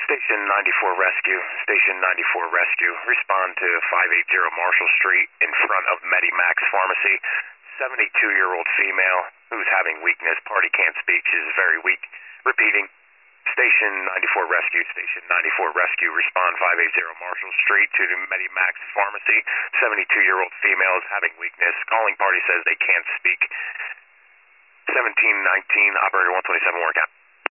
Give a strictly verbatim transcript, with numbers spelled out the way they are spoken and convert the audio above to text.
Station ninety-four Rescue, Station ninety-four Rescue, respond to five eighty Marshall Street in front of Medimax Pharmacy. seventy-two-year-old female who's having weakness. Party can't speak. She's very weak. Repeating. Station ninety-four Rescue, Station ninety-four Rescue, respond five eighty Marshall Street to the Medimax Pharmacy. seventy-two-year-old female is having weakness. Calling party says they can't speak. seventeen nineteen, operator one twenty-seven, work out.